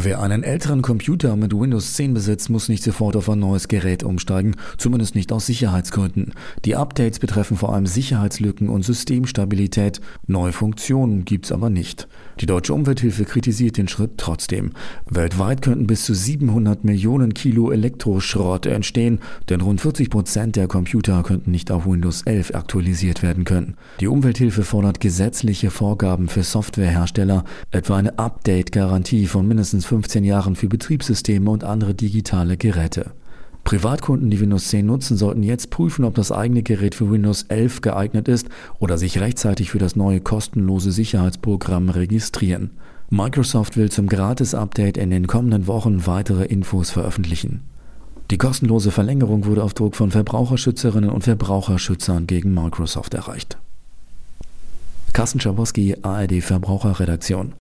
Wer einen älteren Computer mit Windows 10 besitzt, muss nicht sofort auf ein neues Gerät umsteigen, zumindest nicht aus Sicherheitsgründen. Die Updates betreffen vor allem Sicherheitslücken und Systemstabilität. Neue Funktionen gibt's aber nicht. Die Deutsche Umwelthilfe kritisiert den Schritt trotzdem. Weltweit könnten bis zu 700 Millionen Kilo Elektroschrott entstehen, denn rund 40% der Computer könnten nicht auf Windows 11 aktualisiert werden können. Die Umwelthilfe fordert gesetzliche Vorgaben für Softwarehersteller, etwa eine Update-Garantie von mindestens 15 Jahren für Betriebssysteme und andere digitale Geräte. Privatkunden, die Windows 10 nutzen, sollten jetzt prüfen, ob das eigene Gerät für Windows 11 geeignet ist oder sich rechtzeitig für das neue kostenlose Sicherheitsprogramm registrieren. Microsoft will zum Gratis-Update in den kommenden Wochen weitere Infos veröffentlichen. Die kostenlose Verlängerung wurde auf Druck von Verbraucherschützerinnen und Verbraucherschützern gegen Microsoft erreicht. Carsten Schabowski, ARD Verbraucherredaktion.